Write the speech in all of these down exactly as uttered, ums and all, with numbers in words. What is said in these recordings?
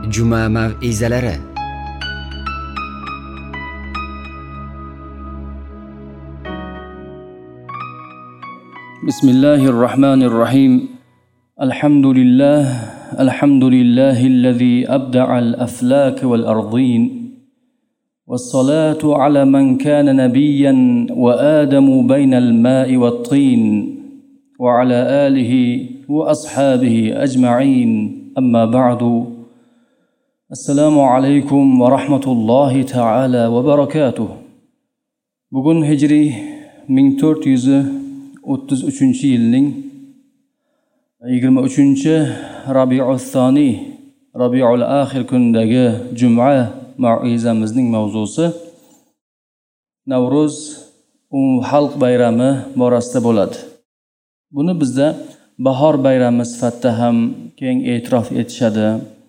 Juma mav'izalari. Bismillahirrahmanirrahim. Alhamdulillah, alhamdulillahillazi abda'a al-aflak wal-ardin. Was-salatu ala man kana nabiyyan wa adamu bayna al-ma'i wat-tin wa ala alihi wa ashabihi ajma'in. Amma ba'du. Assalomu alaykum va rahmatullohi ta'ala va barakatuh. Bugun hijriy ming to'rt yuz o'ttiz uchinchi yilning yigirma uchinchi Rabiul Thani, Rabiul Akhir kundagi Juma mav'izamizning mavzusi Navruz umum xalq bayrami borasida bo'ladi. Buni bizda bahor bayrami sifatida ham keng e'tirof etishadi.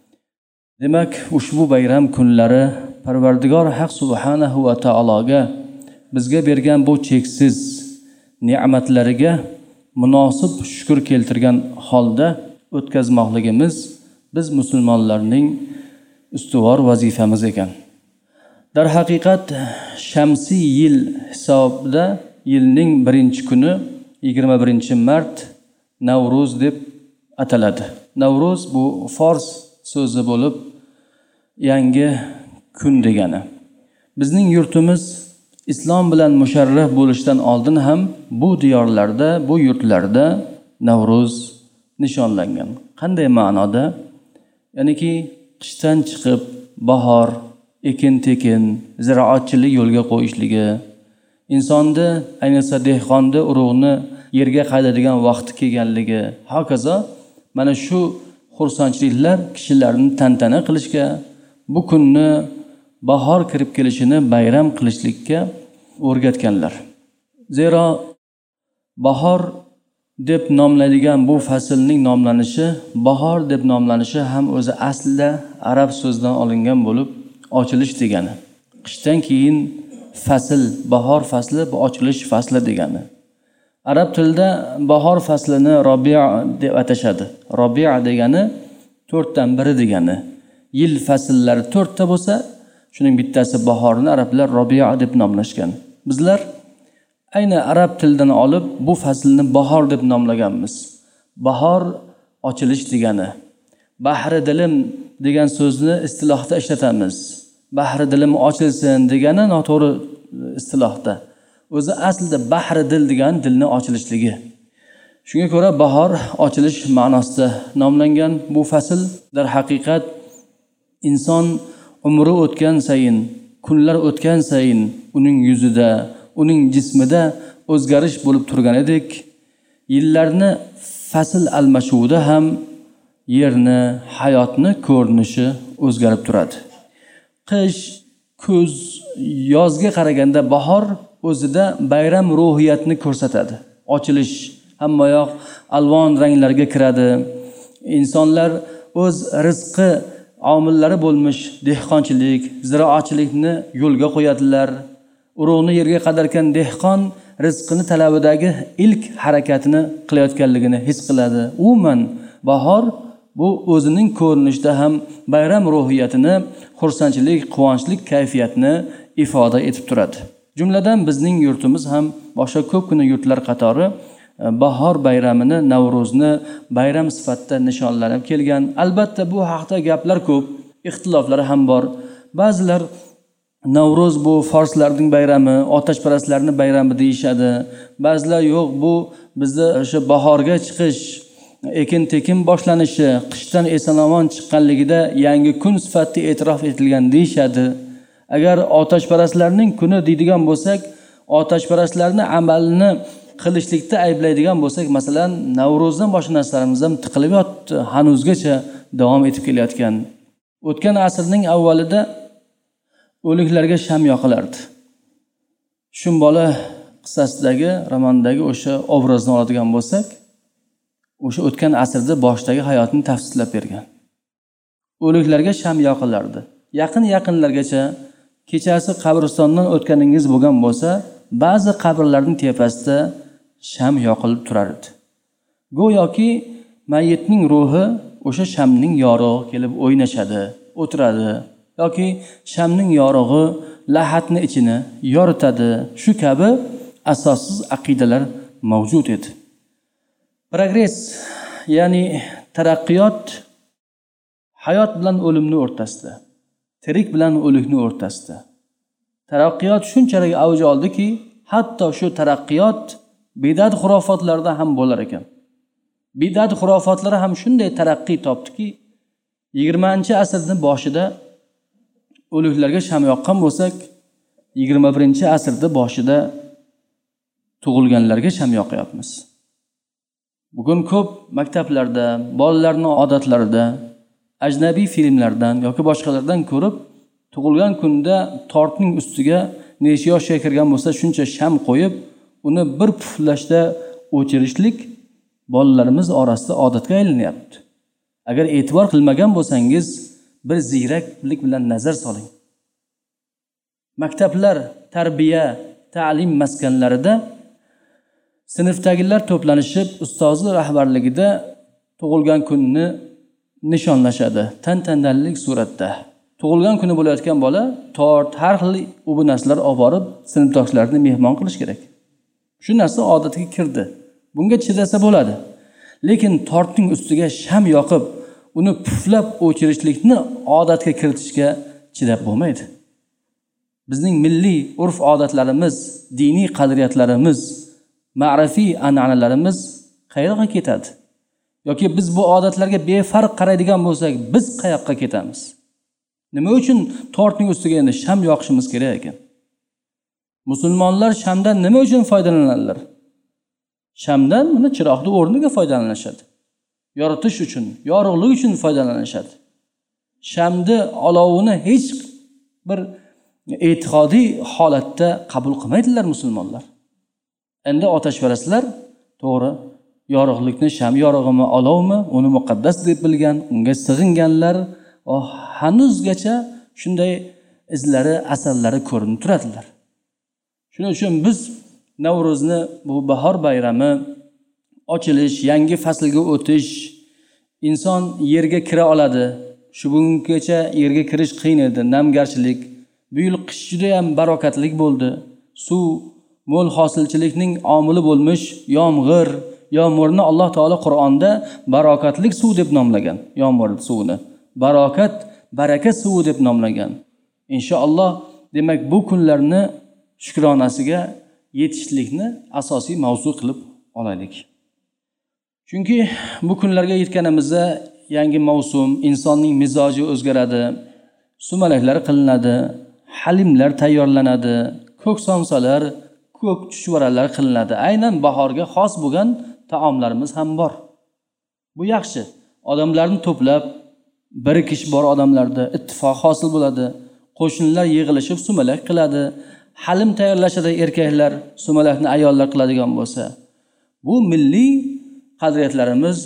Demak, ushbu bayram kunlari Parvardigor Haq subhanahu va taologa bizga bergan bu cheksiz ne'matlariga munosib shukr keltirgan holda o'tkazmoqligimiz biz musulmonlarning ustuvor vazifamiz ekan. Dar haqiqat shamsiy yil hisobida yilning birinchi kuni yigirma birinchi mart Navruz deb ataladi. Navruz bu fors so'zi bo'lib yangi kun degani. Bizning yurtimiz islom bilan musharraf bo'lishdan oldin ham bu diyorlarda, bu yurtlarda Navruz nishonlangan. Qanday ma'noda? Ya'niki qishdan chiqib bahor, ekin-tekin, ziroatchilik yo'lga qo'yishligi, insonni, ayniqsa dehqonni urug'ni yerga qaydadigan vaqti kelganligi, hokazo mana shu xursandchiliklar kishilarni tantana qilishga, bu kunni bahor kirib kelishini bayram qilishlikka o'rgatganlar. Zero bahor deb nomlanadigan bu faslning nomlanishi, bahor deb nomlanishi ham o'zi aslida arab so'zidan olingan bo'lib, ochilish degani. Qishdan keyin fasl, bahor fasli bu ochilish fasli degani. Arab tilida bahor faslini Rabi' deb atashadi. Rabi' degani to'rtdan biri degani. Yil fasllari to'rtta bo'lsa, shuning bittasi bahorni arablar Rabi' deb nomlashgan. Bizlar ayni arab tilidan olib bu faslni bahor deb nomlaganmiz. Bahor ochilish degani. Bahri dilim degan so'zni istilohda ishlatamiz. Bahri dilim ochilsin degani noto'g'ri istilohda. O'zi aslida bahri dil degan dilni ochilishligi. Shunga ko'ra bahor ochilish ma'nosida nomlangan bu fasl dar haqiqat inson umri o'tgan sayin, kunlar o'tgan sayin uning yuzida, uning jismida o'zgarish bo'lib turganidek, yillarni fasl almashuvida ham yerni, hayotni ko'rinishi o'zgarib turadi. Qish, kuz, yozga qaraganda bahor o'zida bayram ruhiyatni ko'rsatadi. Ochilish, hammayoq alvon ranglarga kiradi. Insonlar o'z rizqi omillari bo'lmish dehqonchilik, ziroatchilikni yo'lga qo'yadilar. Urug'ni yerga qadarkan dehqon rizqini talabidagi ilk harakatini qilayotganligini his qiladi. Umuman bahor bu o'zining ko'rinishida ham bayram ruhiyatini, xursandchilik, quvonchlik kayfiyatni ifoda etib turadi. Jumladan bizning yurtimiz ham boshqa ko'pgina yurtlar qatori bahor bayramini, Navro'zni bayram sifatida nishonlanib kelgan. Albatta bu haqda gaplar ko'p, ixtiloflar ham bor. Ba'zilar Navro'z bu forslarning bayrami, otashparastlarning bayrami deyishadi. Ba'zilar yo'q, bu bizda o'sha bahorga chiqish, ekin-tekin boshlanishi, qishdan eson-omon chiqqanligida yangi kun sifatida e'tirof etilgan deyishadi. Agar otashparastlarning kuni deydigan bo'lsak, otashparastlarning amalini qilishlikda ayblaydigan bo'lsak, masalan, Navruzdan boshqa narsalarimiz ham tiqilib yotdi, hanuzgacha davom etib kelayotgan. O'tgan asrning avvalida o'liklarga sham yoqilardi. Shumbola qissasidagi, romandagi o'sha obrazni oladigan bo'lsak, o'sha o'tgan asrda boshdagi hayotni tafsirlab bergan. O'liklarga sham yoqilardi. Yaqin-yaqinlargacha kechasi qabristondan o'tganingiz bo'lgan bo'lsa, ba'zi qabrlarning tepasida sham yoqilib turar edi. Go'yoki mayitning ruhi o'sha shamning yorug'i kelib o'ynashadi. o'tiradi yoki shamning yorug'i lahatni ichini yoritadi. Shu kabi asossiz aqidalar mavjud edi. Progress, ya'ni taraqqiyot hayot bilan o'limni o'rtasida, tirik bilan o'likni o'rtasida. Taraqqiyot shunchalik avj oldiki, hatto shu taraqqiyot bidat xurofotlarda ham bo'lar ekan. Bidat xurofotlari ham shunday taraqqiy topdiki, yigirmanchi asrning boshida o'liklarga sham yoqqan bo'lsak, yigirma birinchi asrda boshida tug'ilganlarga sham yoqyapmiz. Bugun ko'p maktablarda, bolalarning odatlarida ajnabiy filmlardan yoki boshqalardan ko'rib, tug'ilgan kunda tortning ustiga necha yoshga kirgan bo'lsa shuncha sham qo'yib, uni bir puflashda o'chirishlik bolalarimiz orasida odatga aylanyapti. Agar e'tibor qilmagan bo'lsangiz, bir ziyraklik bilan nazar soling. Maktablar, tarbiya, ta'lim maskanlarida sinfdagilar to'planishib, ustozi rahbarligida tug'ilgan kunni nishonlashadi tantanali suratda. Tug'ilgan kuni bo'layotgan bola tort, har xil u bu narsalar olib borib sinfdoshlarini mehmon qilish kerak. Shu narsa odatga kirdi. Bunga chidasa bo'ladi. Lekin tortning ustiga sham yoqib, uni puflab o'chirishlikni odatga kiritishga chidab bo'lmaydi. Bizning milliy urf-odatlarimiz, diniy qadriyatlarimiz, ma'rifiy an'analarimiz qayerga ketadi? Yoki biz bu odatlarga befarq qaraydigan bo'lsak, biz qayoqqa ketamiz? Nima uchun tortning ustiga endi sham yoqishimiz kerak ekan? Musulmonlar shamdan nima uchun foydalanadilar? Shamdan buni chiroqning o'rniga foydalanishadi. Yoritish uchun, yorug'lik uchun foydalanishadi. Shamni olovini hech bir e'tiqodiy holatda qabul qilmaydilar musulmonlar. Endi otashparastlar to'g'ri yorug'likni sham yorug'imi, olovmi, uni muqaddas deb bilgan, unga sig'inganlar hanuzgacha shunday izlari, asarlari ko'rinib turadilar. Shuning uchun biz Navro'zni, bu bahor bayrami, ochilish, yangi faslga o'tish, inson yerga kira oladi. Shu bungacha yerga kirish qiyin edi, namgarchilik. Bu yil qish juda ham barokatli bo'ldi. Suv, mo'l hosilchilikning omili bo'lmish yomg'ir, yomg'irni Alloh taolo Qur'onda barokatlik suv deb nomlagan. Yomg'ir suvini barokat, baraka suvi deb nomlagan. Inshaalloh, demak bu kunlarni shukronasiga yetishlikni asosiy mavzu qilib olaylik. Chunki bu kunlarga yetganimizda yangi mavsum, insonning mizoji o'zgaradi, sumalaklar qilinadi, halimlar tayyorlanadi, ko'k somsalar, ko'k chuchvaralar qilinadi. Aynan bahorga xos bo'lgan taomlarimiz ham bor. Bu yaxshi. Odamlarni to'plab birikish bor, odamlarda ittifoq hosil bo'ladi. Qo'shnilar yig'ilishib sumalak qiladi. Halim tayyorlashadi erkaklar, sumalakni ayollar qiladigan bo'lsa. Bu milliy qadriyatlarimiz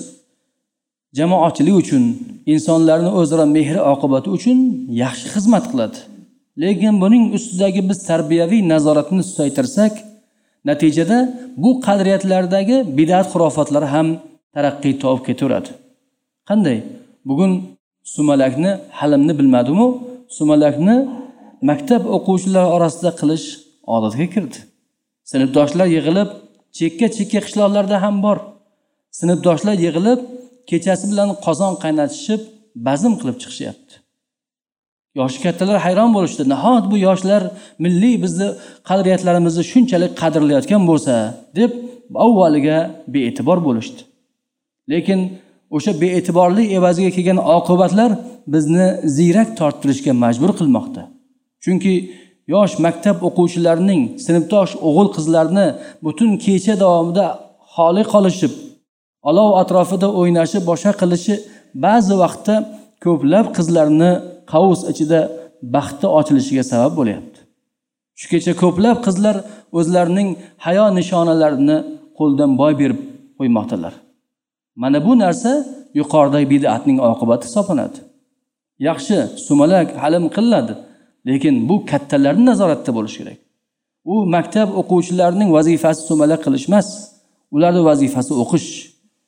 jamoatchilik uchun, insonlarning o'zaro mehri oqibati uchun yaxshi xizmat qiladi. Lekin buning ustidagi biz tarbiyaviy nazoratni susaytirsak, natijada bu qadriyatlardagi bid'at xurofotlar ham taraqqiy topib ketaveradi. Qanday? Bugun sumalakni, halimni bilmadimu, sumalakni maktab o'quvchilari orasida qilish odatga kirdi. Sinfdoshlar yig'ilib, chekka-chekka qishloqlarda ham bor. Sinfdoshlar yig'ilib, kechasi bilan qozon qaynatishib, bazm qilib chiqishyapti. Yoshi kattalar hayron bo'lishdi. Nahot bu yoshlar milliy bizni qadriyatlarimizni shunchalik qadrlayotgan bo'lsa, deb avvaliga bee'tibor bo'lishdi. Lekin o'sha bee'tiborlik evaziga kelgan oqibatlar bizni ziyrak torttirishga majbur qilmoqda. Chunki yosh maktab o'quvchilarining sinfdosh o'g'il-qizlarni butun kecha davomida xoli qolishib, olov atrofida o'ynashib, boshqa qilishi ba'zi vaqtda ko'plab qizlarni qavus ichida baxti ochilishiga sabab bo'lyapti. Shu kecha ko'plab qizlar o'zlarining hayo nishonalarini qo'ldan boy berib qo'ymoqdalar. Mana bu narsa yuqoridagi bid'atning oqibati hisoblanadi. Yaxshi, sumalak, halim qilinadi, lekin bu kattalarning nazoratida bo'lishi kerak. U maktab o'quvchilarining vazifasi sumalak qilish emas, ularning vazifasi o'qish.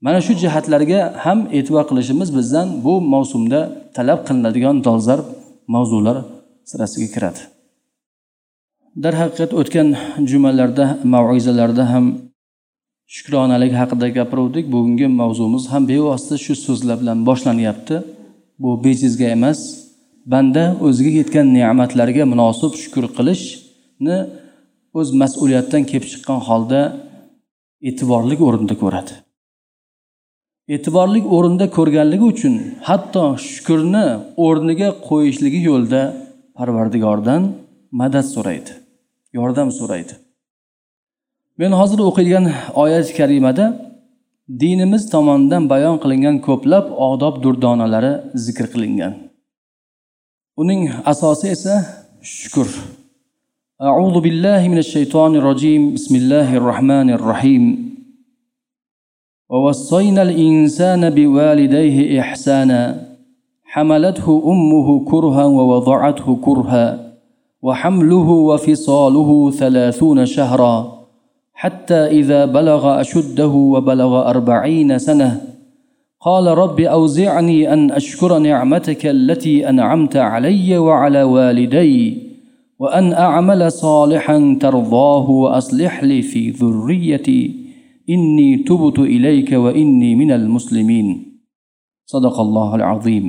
Mana shu jihatlarga ham e'tibor qilishimiz bizdan bu mavsumda talab qilinadigan dolzarb mavzular sirasiga kiradi. Darhaqiqat o'tgan jumalarda, mav'izalarda ham shukronalik haqida gapirdik. Bugungi mavzumiz ham bevosita shu so'zlar bilan boshlanyapti. Bu bejizga emas, banda o'ziga yetgan ne'matlarga munosib shukr qilishni o'z mas'uliyatdan kelib chiqqan holda e'tiborli o'rinda ko'radi. E'tiborli o'rinda ko'rganligi uchun hatto shukrni o'rniga qo'yishligi yo'lda Parvardigordan madad so'raydi, yordam so'raydi. Men hozir o'qiydigan oyat karimada dinimiz tomonidan bayon qilingan ko'plab odob durdonalari zikr qilingan. Uning asosi esa shukr. A'udhu billahi minash shaytonir rojim. Bismillahir rohmanir rohim. Wa wassayna al-insana biwalidayhi ihsana. Hamalathu ummuhu kurhan wa wada'athu kurha. Wa hamluhu wa fisaluhu thalathuna shahra. حتى إذا بلغ أشده وبلغ أربعين سنة قال رب أوزعني أن أشكر نعمتك التي أنعمت علي وعلى والدي وأن أعمل صالحا ترضاه وأصلح لي في ذريتي إني تبت إليك وإني من المسلمين صدق الله العظيم.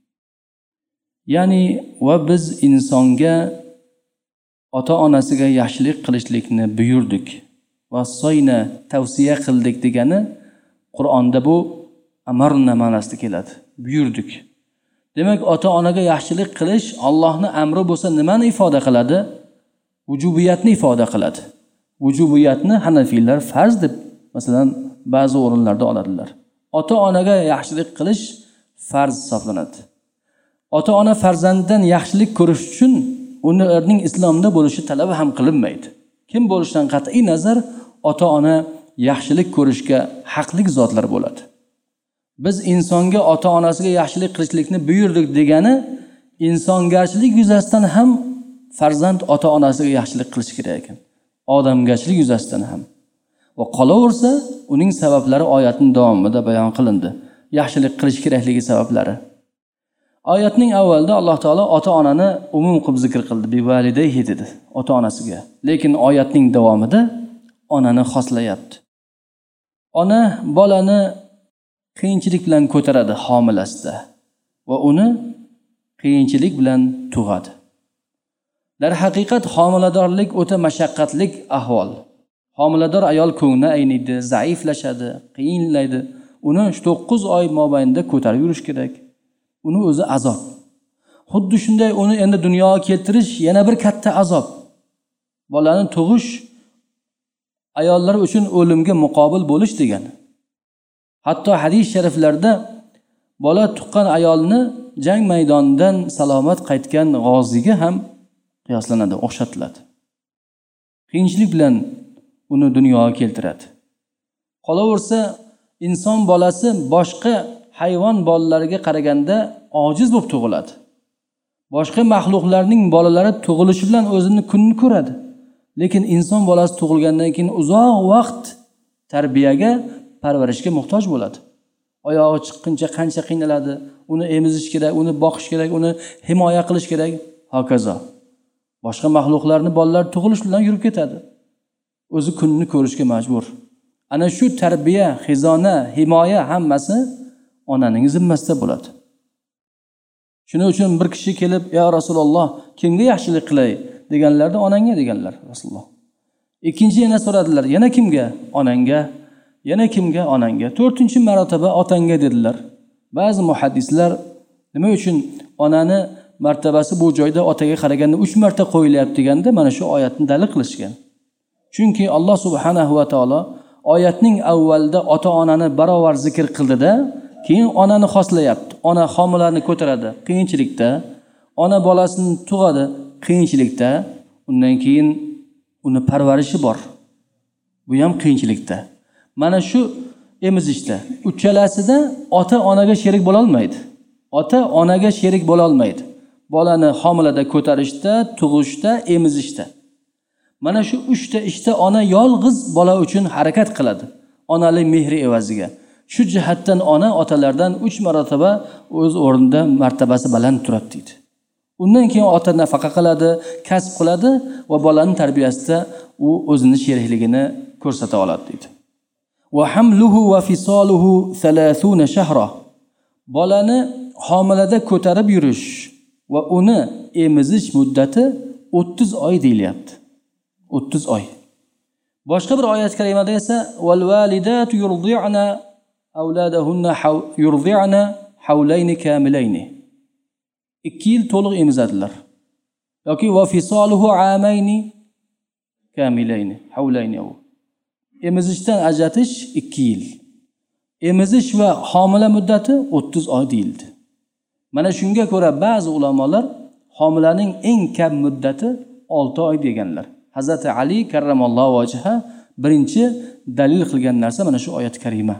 يعني وبز إنسانجا ota-onasiga yaxshilik qilishlikni buyurdik. Vasoyna tavsiya qildik degani Qur'onda bu amarna ma'nosida keladi. Buyurdik. Demak, ota-onaga yaxshilik qilish Allohning amri bo'lsa nimani ifoda qiladi? Vujubiyatni ifoda qiladi. Vujubiyatni Hanafiylar farz deb masalan ba'zi o'rinlarda oladilar. Ota-onaga yaxshilik qilish farz hisoblanadi. Ota-ona farzanddan yaxshilik ko'rish uchun ularning islomda bo'lishi talabi ham qilinmaydi. Kim bo'lishidan qat'iy nazar ota-ona yaxshilik ko'rishga haqli zotlar bo'ladi. Biz insonga ota-onasiga yaxshilik qilishlikni buyurdik degani insongarchilik yuzasidan ham farzand ota-onasiga yaxshilik qilish kerak ekan. Odamgarchilik yuzasidan ham. Va qolaversa, uning sabablari oyatning davomida bayon qilindi. Yaxshilik qilish kerakligi sabablari. Oyatning avvalida Alloh taolo ota-onani umum qilib zikr qildi. Bi validayhi dedi, ota-onasiga. Lekin oyatning davomida onani xoslayapti. Ona bolani qiyinchilik bilan ko'taradi homilasida va uni qiyinchilik bilan tug'adi. Dar haqiqat homiladorlik o'ta mashaqqatli ahvol. Homilador ayol ko'ngli ayniydi, zaiflashadi, qiyinlaydi. Uni to'qqiz oy mobaynida ko'tarib yurish kerak. Uni o'zi azob. Xuddi shunday uni endi dunyoga keltirish yana bir katta azob. Bolani tug'ish ayollar uchun o'limga muqobil bo'lish degani. Hatto hadis shariflarda bola tuqqan ayolni jang maydonidan salomat qaytgan g'oziga ham qiyoslanadi, o'xshatiladi. Qiyinchilik bilan uni dunyoga keltiradi. Qolaversa, inson bolasi boshqa hayvon bolalariga qaraganda ojiz bo'lib tug'iladi. Boshqa mahluqlarning bolalari tug'ilishi bilan o'zini kunni ko'radi. Lekin inson bolasi tug'ilgandan keyin uzoq vaqt tarbiyaga, parvarishga muhtoj bo'ladi. Oyog'i chiqquncha qancha qiynaladi, uni emizish kerak, uni boqish kerak, uni himoya qilish kerak, hokazo. Boshqa mahluqlarning bolalari tug'ilish bilan yurib ketadi. O'zi kunni ko'rishga majbur. Ana shu tarbiya, xizona, himoya hammasi onaning zimmasida bo'ladi. Shuning uchun bir kishi kelib, "Ya Rasululloh, kimga yaxshilik qilay?" deganlarda onangga deganlar Rasululloh. Ikkinchi yana so'radilar, "Yana kimga?" Onangga. Yana kimga? Onangga. To'rtinchi marotaba otangga dedilar. Ba'zi muhaddislar nima uchun onani martabasi bu joyda otaga qaraganda uch marta qo'yilyapti deganda mana shu oyatni dalil qilishgan. Chunki Alloh subhanahu va taolo oyatning avvalida ota-onani barobar zikr qildida, keyin onani xoslayapti. Ona homilani ko'taradi qiyinchilikda, ona bolasini tug'adi qiyinchilikda, undan keyin uni parvarishi bor. Bu ham qiyinchilikda. Mana shu emizishda uchalasida ota onaga sherik bo'la olmaydi. Ota onaga sherik bo'la olmaydi. Bolani homilada ko'tarishda, tug'ishda, emizishda. Mana shu uchta ishda ona yolg'iz bola uchun harakat qiladi. Onalik mehri evaziga. Shu jihatdan ona otalardan uch marotaba o'z o'rnida martabasi baland turadi deydi. Undan keyin ota nafaqa qiladi, kasb qiladi va bolaning tarbiyasida u o'zining sherikligini ko'rsata oladi deydi. Va hamluhu va fisaluhu thalathuna shahra. Bolani homilada ko'tarib yurish va uni emizish muddati o'ttiz oy deyilyapti. o'ttiz oy. Boshqa bir oyat karimada esa val validatu yurdi'na avladahunna yurdi'na hawlayni kamilayni. ikki yil to'liq emizadilar. Yoki va fisaluhu amayni kamilayni, hawlayni. Emizishdan ajratish ikki yil. Emizish va homila muddati o'ttiz oy deyildi. Mana shunga ko'ra ba'zi ulamolar homilaning eng kam muddati olti oy deganlar. Hazrat Ali karramallohu vajha birinchi dalil qilgan narsa mana shu oyat karima.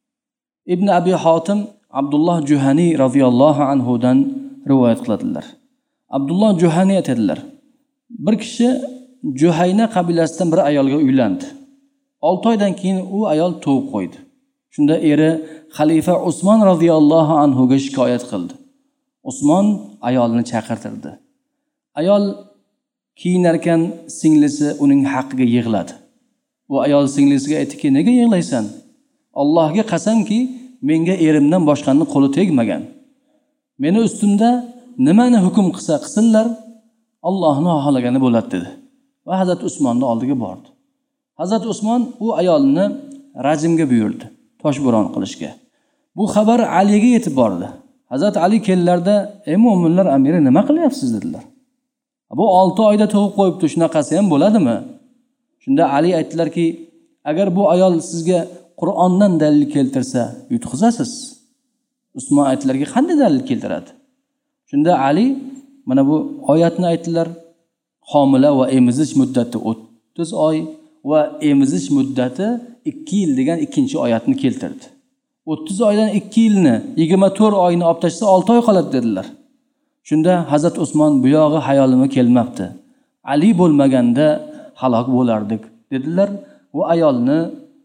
Ibn Abi Hotim Abdulloh Juhani radhiyallohu anhu dan rivoyat qiladilar. Abdulloh Juhani aytadilar: bir kishi Juhayna qabilasidan bir ayolga uylandi. olti oydan keyin u ayol tug'ib qo'ydi. Shunda eri xalifa Usmon radhiyallohu anhu ga shikoyat qildi. Usmon ayolni chaqirtirdi. Ayol kiyinarkan singlisi uning haqqiga yig'ladi. Bu ayol singlisiga aytdiki: "Nega yig'laysan? Allohga qasamki, menga erimdan boshqaning qo'li tegmagan. Meni ustimda nimani hukm qilsa qilsinlar, Allohning xohlagani bo'ladi" dedi. Va Hazrat Usmonning oldiga bordi. Hazrat Usmon u ayolni rajmga buyurdi, toshbo'ron qilishga. Bu xabar Aliga yetib bordi. Hazrat Ali kellarda: "Ey mu'minlar amiri, nima qilyapsiz?" dedilar. Bu olti oyda tug'ib qo'yibdi, shunaqasi ham bo'ladimi? Shunda Ali aytdilarki: "Agar bu ayol sizga Qur'ondan dalil keltirsa, yutqizasiz." Usmon aytdilarki: "Qanday dalil keltiradi?" Shunda Ali mana bu oyatni aytdilar. Homila va emizish muddati o'ttiz oy va emizish muddati ikki yil degan ikkinchi oyatni keltirdi. o'ttiz oydan ikki yilni yigirma to'rt oyni olib tashsa olti oy qoladi dedilar. Shunda Hazrat Usmon: "Bu yog'i xayolimga kelmabdi. Ali bo'lmaganda halok bo'lardik" dedilar. Va ayolni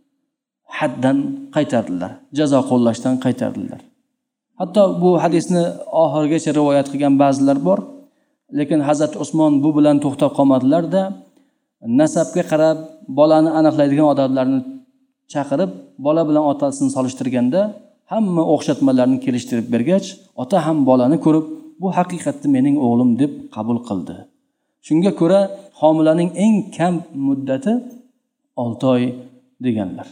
haddan qaytardilar, jazo qo'llashdan qaytardilar. Hatto bu hadisni oxirigacha rivoyat qilgan ba'zilar bor. Lekin Hazrat Usmon bu bilan to'xtab qolmadilar-da, nasabga qarab bolani aniqlaydigan odamlarni chaqirib, bola bilan otasini solishtirganda hamma o'xshatmalarni kelishtirib bergach, ota ham bolani ko'rib, bu haqiqatda mening o'g'lim deb qabul qildi. Shunga ko'ra homilaning eng kam muddati olti oy deganlar.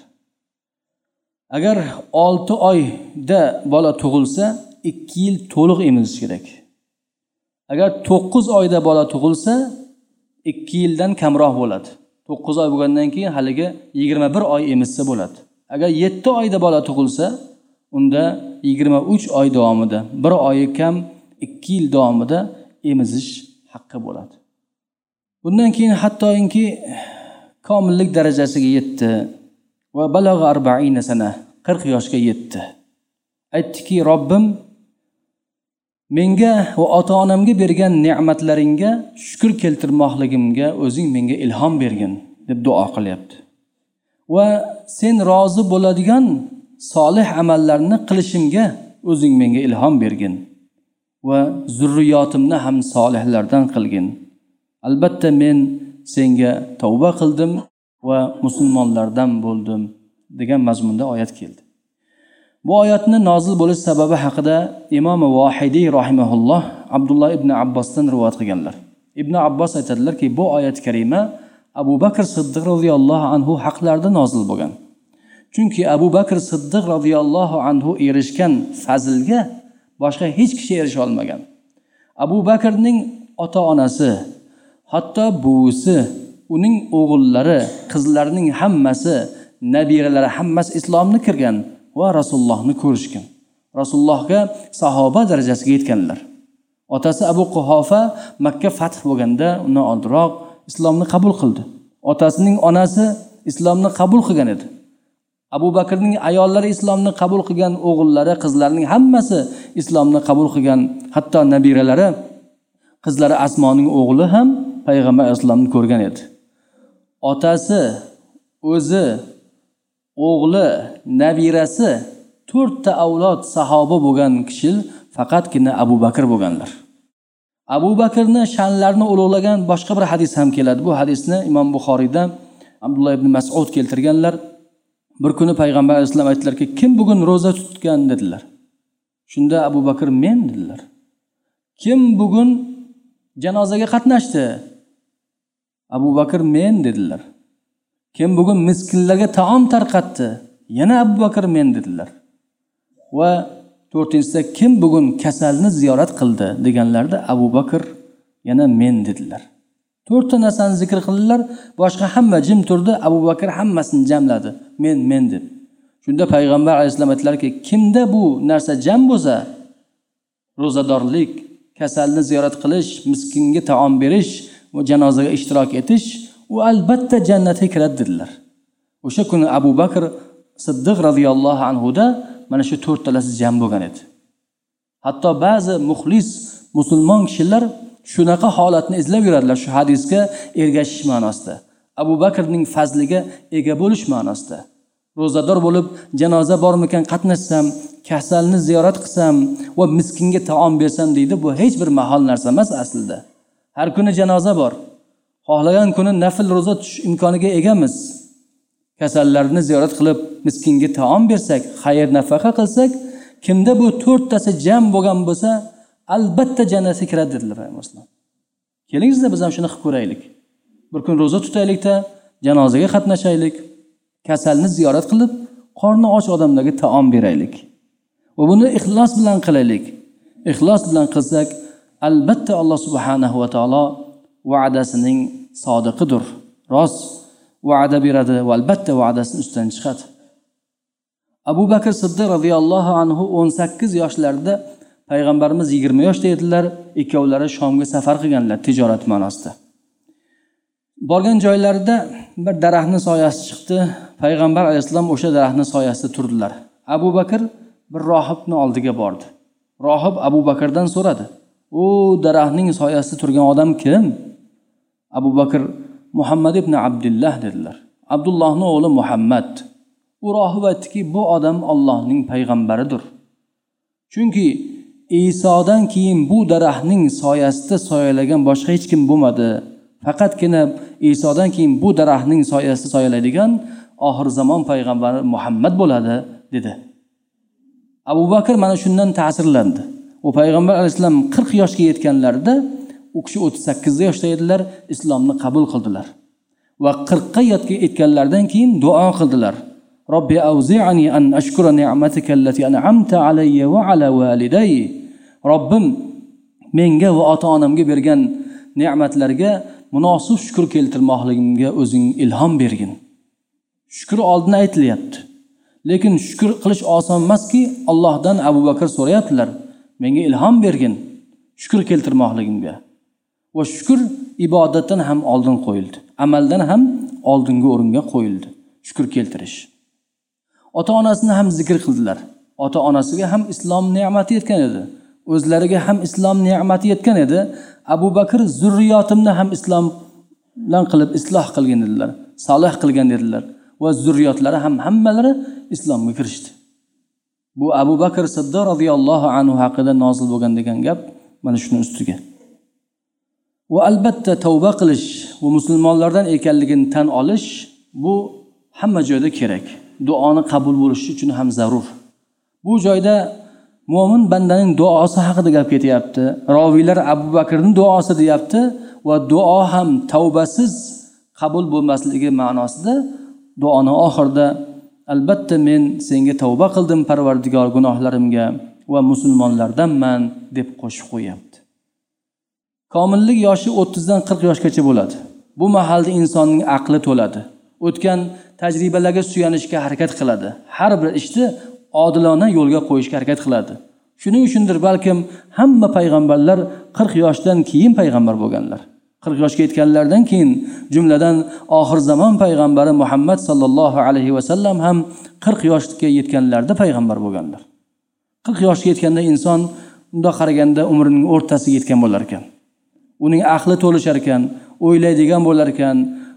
Agar olti oyda bola tug'ilsa, ikki yil to'liq emizish kerak. Agar to'qqiz oyda bola tug'ilsa, ikki yildan kamroq bo'ladi. to'qqiz oy bo'lgandan keyin haliga yigirma bir oy emizsa bo'ladi. Agar yetti oyda bola tug'ilsa, unda yigirma uch oy davomida, bir oyi kam ikki yil davomida emizish haqqi bo'ladi. Bundan keyin hattoki komillik darajasiga yetdi va balag'a arba'ina sana, qirq yoshga yetdi. Aytdiki: "Robbim, menga va ota-onamga bergan ne'matlaringga shukr keltirmoqligimga o'zing menga ilhom bergin" deb duo qilyapti. Va sen rozi bo'ladigan solih amallarni qilishimga o'zing menga ilhom bergin va zurriyotimni ham solihlardan qilgin. Albatta men senga tavba qildim va musulmonlardan bo'ldim degan mazmunda oyat keldi. Bu oyatni nozil bo'lish sababi haqida Imom Vohidiy rahimahulloh Abdulloh ibn Abbosdan rivoyat qilganlar. Ibn Abbos aytadilarki, bu oyat karima Abu Bakr Siddiq radhiyallohu anhu haqlarida nozil bo'lgan. Chunki Abu Bakr Siddiq radhiyallohu anhu erishgan fazilga boshqa hech kishi erisha olmagan. Abu Bakrning ota-onasi, hatto buvisi, uning o'g'illari, qizlarining hammasi, nabiralari hammasi islomni kirgan va Rasulullohni ko'rishgan. Rasulullohga sahoba darajasiga yetganlar. Otasi Abu Quhofa Makka fath bo'lganda undan oldinroq islomni qabul qildi. Otasining onasi islomni qabul qilgan edi. Abu Bakrning ayollari islomni qabul qilgan, o'g'illari, qizlarining hammasi islomni qabul qilgan. Hatto nabiralari, qizlari Asmoning o'g'li ham payg'ambar islomni ko'rgan edi. Otasi, o'zi, o'g'li, nabirasi to'rtta avlod sahoba bo'lgan kishi faqatgina Abu Bakr bo'lganlar. Abu Bakrni sha'nlarini ulug'lagan boshqa bir hadis ham keladi. Bu hadisni Imom Buxoriyda Abdulloh ibn Mas'ud keltirganlar. Bir kuni payg'ambar alayhisalom aytdilarki, kim bugun roza tutgan dedilar. Shunda Abu Bakr men dedilar. Kim bugun janozaga qatnashdi? Abu Bakr men dedilar. Kim bugun miskinlarga taom tarqatdi? Yana Abu Bakr men dedilar. Va to'rtinchisida kim bugun kasalni ziyorat qildi deganlarda Abu Bakr yana men dedilar. To'rtta narsani zikr qildilar, boshqa hamma jim turdi, Abu Bakr hammasini jamladi. Men men deb. Shunda payg'ambar alayhisalom aytdilarki, kimda bu narsa jam bo'lsa, ro'zadorlik, kasalni ziyorat qilish, miskinga taom berish va janozaga ishtirok etish, u albatta jannatga kiradi dedilar. O'sha kuni Abu Bakr Siddiq radhiyallohu anhu da mana shu to'rtalasi jam bo'lgan edi. Hatto ba'zi muxlis musulmon kishilar shunaqa holatni izlab yuradilar, shu hadisga ergashish ma'nosida. Abu Bakrning fazliga ega bo'lish ma'nosida. Ro'zador bo'lib janoza bormikan qatnashsam, kasalni ziyorat qilsam va miskinga taom bersam deydi. Bu hech bir mahol narsa emas aslida. Har kuni janoza bor. Xohlagan kuni nafl ro'za tutish imkoniga egamiz. Kasallarni ziyorat qilib miskinga taom bersak, xayr nafaqa qilsak, kimda bu to'rttasi jam bo'lgan bo'lsa, albatta jannatga kiradi dedilar Rasululloh. Kelingizda biz ham shuni qilib ko'raylik. Bir kun ro'za tutaylik-da, janozaga qatnashaylik, kasalni ziyorat qilib, qorni och odamlarga taom beraylik. Va buni ixlos bilan qilaylik. Ixlos bilan qilsak, albatta Alloh subhanahu va taolo va'dasining sodiqidir. Rost va'da beradi va albatta va'dasini ustidan chiqadi. Abu Bakr Siddiq radhiyallohu anhu o'n sakkiz yoshlarida, payg'ambarimiz yigirma yoshda edilar. Ikkovlari Shomga safar qilganlar tijorat ma'nosida. Borgan joylarida bir daraxtning soyasi chiqdi. Payg'ambar alayhisalom o'sha daraxtning soyasida turdilar. Abu Bakr bir rohibning oldiga bordi. Rohib Abu Bakrdan so'radi: "O daraxtning soyasida turgan odam kim?" Abu Bakr Muhammad ibn Abdullah dedilar. Abdullohning o'g'li Muhammad. U rohib aytdiki, bu odam Allohning payg'ambaridir. Chunki Isodan keyin bu daraxtning soyasida soyalagan boshqa hech kim bo'lmadi. Faqatgina Isodan keyin bu daraxtning soyasida soyalaydigan oxir zamon payg'ambari Muhammad bo'ladi dedi. Abu Bakr mana shundan ta'sirlandi. U payg'ambar alayhisalom qirq yoshga yetganlarida, u kishi o'ttiz sakkiz yoshda edilar, islomni qabul qildilar. Va qirqqa yetganlardan keyin duo qildilar. Robbi auzi'ani an ashkura ni'matika allati an'amta alayya va ala walidayya. Robbim menga va ota-onamga bergan ne'matlarga munosib shukr keltirmoqligimga o'zing ilhom bergin. Shukr oldin aytilyapti. Lekin shukr qilish oson emaski, Allohdan Abu Bakr so'rayaptilar. Menga ilhom bergin shukr keltirmoqligimga. Va shukr ibodatdan ham oldin qo'yildi. Amaldan ham oldingi o'ringa qo'yildi. Shukr keltirish. Ota-onasini ham zikr qildilar. Ota-onasiga ham islom ne'mati yetgan edi. O'zlariga ham islom ne'mati yetgan edi. Abu Bakr zurriyotimni ham islom bilan qilib isloh qilgan edilar. Solih qilgan edilar. Va zurriyotlari ham hammalari islomga kirishdi. Bu Abu Bakr Siddiq radhiyallohu anhu haqida nozil bo'lgan degan gap mana shuni ustiga. Va albatta tavba qilish va musulmonlardan ekanligini tan olish bu hamma joyda kerak. Duoni qabul bo'lishi uchun ham zarur. Bu joyda mo'min bandaning duosi haqida gap ketyapti. Roviylar Abu Bakrning duosi deyapti va duo ham tavbasiz qabul bo'lmasligi ma'nosida duoning oxirida albatta men senga tavba qildim Parvardigor gunohlarimga va musulmonlardanman deb qo'shib qo'yapti. Komillik yoshi o'ttizdan qirq yoshgacha bo'ladi. Bu mahalda insonning aqli to'ladi. O'tgan tajribalarga suyanishga harakat qiladi. Har bir ishni odilona yo'lga qo'yishga harakat qiladi. Shuning uchundir balkim hamma payg'ambarlar qirq yoshdan keyin payg'ambar bo'lganlar. qirq yoshga yetganlardan keyin, jumladan oxir zamon payg'ambari Muhammad sallallohu alayhi va sallam ham qirq yoshga yetganlarda payg'ambar bo'lganlar. qirq yoshga yetganda inson unda qaraganda umrining o'rtasiga yetgan bo'lar ekan. Uning aqli to'lishar ekan, o'ylaydigan bo'lar ekan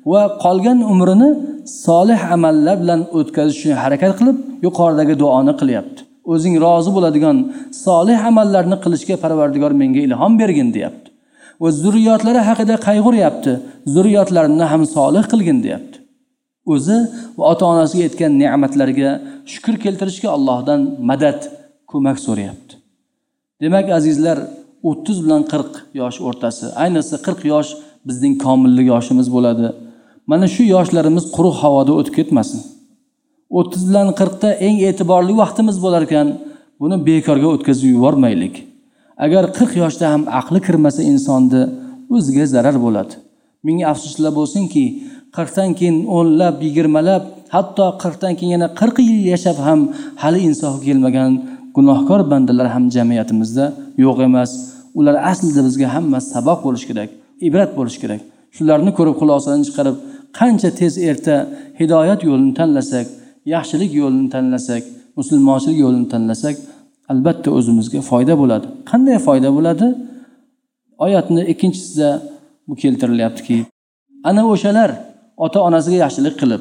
va qolgan umrini solih amallar bilan o'tkazish uchun harakat qilib, yuqoridagi duoni qilyapti. O'zing rozi bo'ladigan solih amallarni qilishga Parvardigor menga ilhom bergin deyapti. Va zurriyotlari haqida qayg'uryapti. Zurriyotlarini ham solih qilgin deyapti. O'zi va ota-onasiga yetgan ne'matlarga shukr keltirishga Allohdan madad, ko'mak so'rayapti. Demak azizlar, o'ttiz bilan qirq yosh o'rtasi, ayniqsa qirq yosh bizning komillik yoshimiz bo'ladi. Mana shu yoshlarimiz quruq havoda o'tib ketmasin. o'ttiz bilan qirqda eng e'tiborli vaqtimiz bo'lar ekan, buni bekorga o'tkazib yubormaylik. Agar qirq yoshda ham aqli kirmasa insonni, o'ziga zarar bo'ladi. Menga afsuslar bo'lsinki, qirqdan keyin o'nlab, yigirmalab, hatto qirqdan keyin yana qirq yil yashab ham hali insofga kelmagan gunohkor bandalar ham jamiyatimizda yo'q emas. Ular aslida bizga hamma saboq bo'lish kerak, ibrat bo'lish kerak. Shularni ko'rib xulosadan chiqarib, qancha tez erta hidoyat yo'lini tanlasak, yaxshilik yo'lini tanlasak, musulmonchilik yo'lini tanlasak, albatta o'zimizga foyda bo'ladi. Qanday foyda bo'ladi? Oyatni ikkinchisida bu keltirilyaptiki, ana o'shalar ota-onasiga yaxshilik qilib,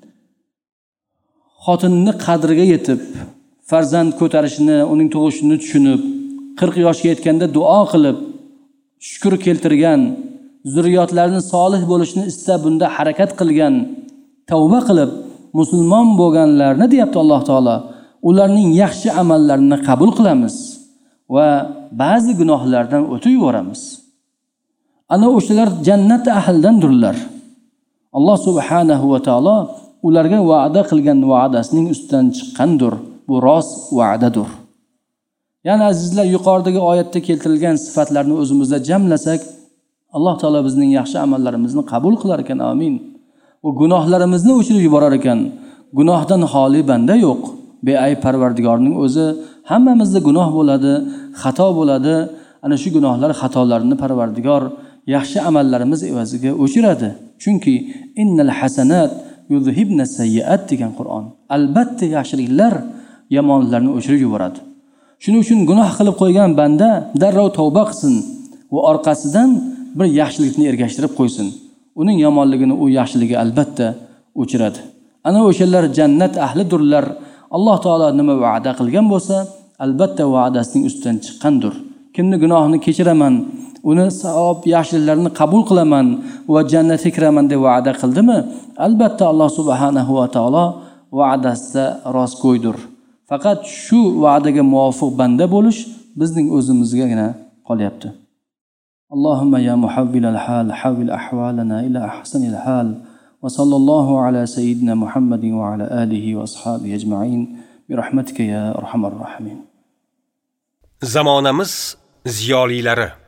xotinini qadriga yetib, farzand ko'tarishini, uning tug'ishini tushunib, qirq yoshga yetganda duo qilib, shukr keltirgan, zurriyotlarini solih bo'lishini istab bunda harakat qilgan, tavba qilib musulmon bo'lganlarni deyapti Alloh taolo, ularning yaxshi amallarini qabul qilamiz va ba'zi gunohlardan o'tib yuboramiz. Ana o'shalar jannat ahlidandirlar. Alloh subhanahu va taolo ularga va'da qilgan va'dasining ustidan chiqqandir. Bu rost va'dadir. Ya'ni azizlar, yuqoridagi oyatda keltirilgan sifatlarni o'zimizda jamlasak, Alloh taolo bizning yaxshi amallarimizni qabul qilar ekan, amin. Va gunohlarimizni o'chirib yuborar ekan. Gunohdan xoli banda yo'q. Beayb Parvardigorning o'zi, hammamizda gunoh bo'ladi, xato bo'ladi. Ana shu gunohlar, xatolarni Parvardigor yaxshi amallarimiz evaziga o'chiradi. Chunki innal hasanat yuzhibna sayyiat degan Qur'on. Albatta yaxshiliklar yomonlarni o'chirib yuboradi. Shuning uchun gunoh qilib qo'ygan banda darrov tavba qilsin va orqasidan bir yaxshilikni ergashtirib qo'ysin. Uning yomonligini u yaxshiligi albatta o'chiradi. Ana o'shalar jannat ahlidirlar. Alloh taolo nima va'da qilgan bo'lsa, albatta va'dasining ustidan chiqqandir. Kimni gunohini kechiraman, uni savob yaxshiliklarni qabul qilaman va jannatga kiraman deb va'da qildimi, albatta Alloh subhanahu va taolo va'dasida rostgo'ydir. Faqat shu va'daga muvofiq banda bo'lish bizning o'zimizgagina qolyapti. Allohumma ya muhavvilal hal, havil ahvalana ila ahsanil hal. Va sallallohu ala sayyidina Muhammadin va ala alihi va ashabihi ajma'in bi rahmatika ya arhamar rahimin. Zamonamiz ziyolilari